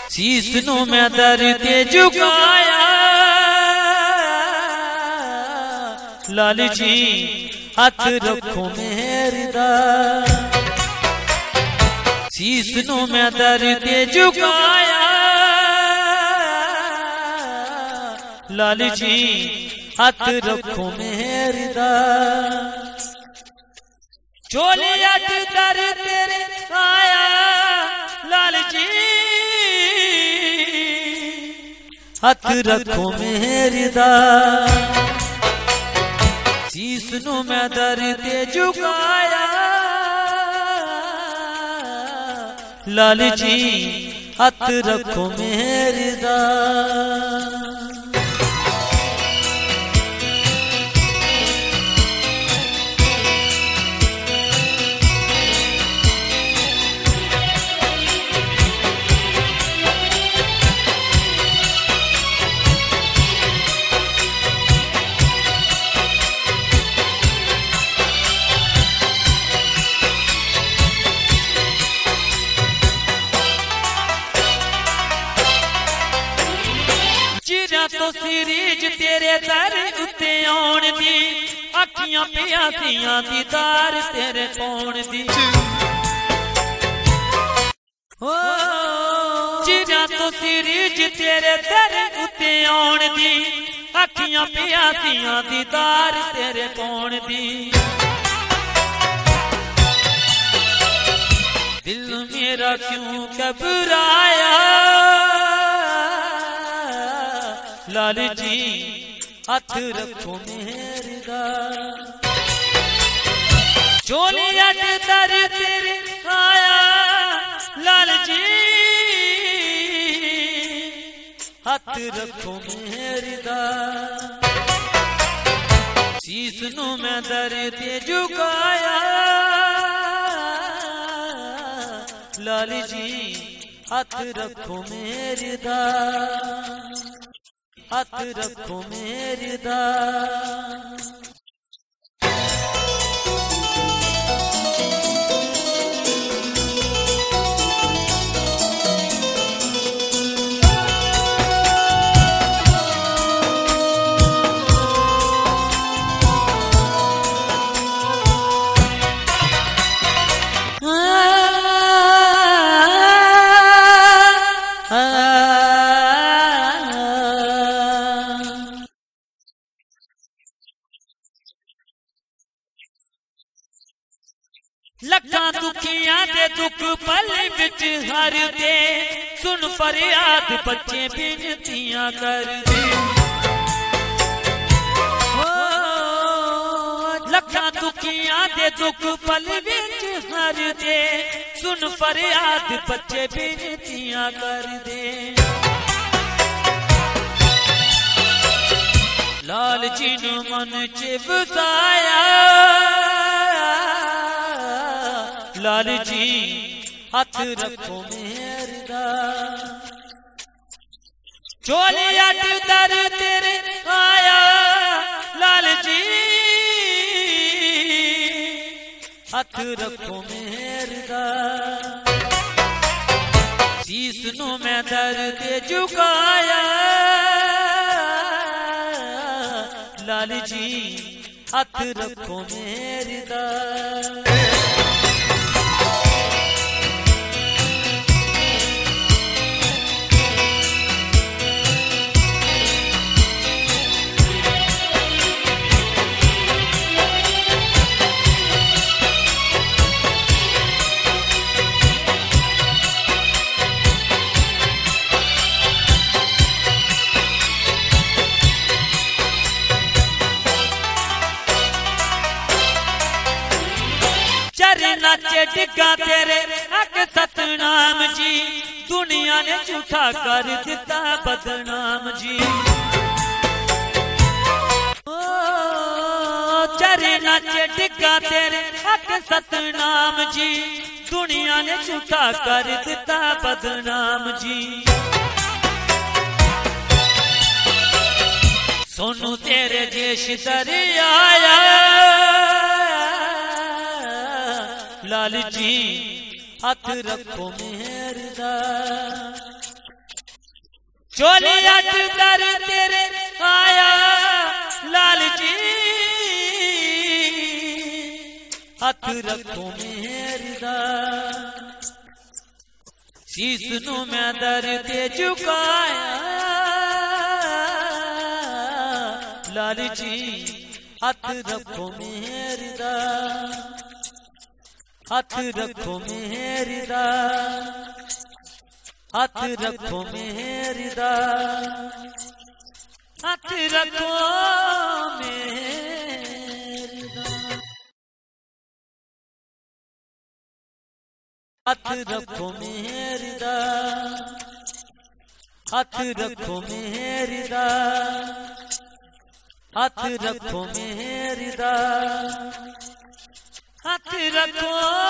शीस नू मैं दर ते झुकाया लाल जी हथ रखो मेरे दा। शीस नू मैं दर ते झुकाया लाल जी हथ रखो मेरे दा। चोली अट दर तेरे आया लाल जी हथ रखो मेरे दा। शीस नू मैं दर ते झुकाया लाल जी हथ रखो मेरे दा। तो सीरीज तेरे दर उत्ते आउण दी अखियां प्यासियां दीदार तेरे पाउण दी। हो चिरा तो सीरीज तेरे दर उत्ते आउण दी अखियां प्यासियां दीदार तेरे पाउण दी। दिल मेरा क्यों घबराया लाल जी हथ रखो मेरे दा। चोली अट दर तेरे आया लाल जी हथ रखो मेरे दा। शीस नू मैं दर ते झुकाया लाल जी हथ रखो मेरे दा। हथ रखो मेरे दा। लखा दुखियां दे दुख पल विच हर दे सुन फरियाद बच्चे बिनतियां कर दे। लखा दुखियां दे दुख पल विच हर दे सुन फरियाद बच्चे बिनतियां कर दे। लाल जी नू मन च बसाया लाल जी हथ रखो मेरे दा। चोली अट दर तेरे आया लाल जी हथ रखो मेरे दा। शीस नू मैं दर ते झुकाया लाल जी हथ रखो मेरे दा। नाचे डिगा तेरे अग सतनाम जी दुनिया ने झूठा कर दिता बदनाम जी। चरे नाचे डिगा तेरे अग सतनाम जी दुनिया ने झूठा कर दिता बदनाम जी। सोनू तेरे जेश दरियाया लाल जी हथ रखो मेरे दा। चोली अट दर तेरे आया लाल जी, हथ रखो मेरी दा, शीस नू मैं दर ते झुकाया लाल जी, हथ रखो मेरी दा, हथ रखो मेरी दा, हथ रखो मेरी दा, हथ रखो मेरी दा, हथ रखो मेरी दा, हथ रखो मेरी दा, हथ रखो मेरी दा, हथ रखो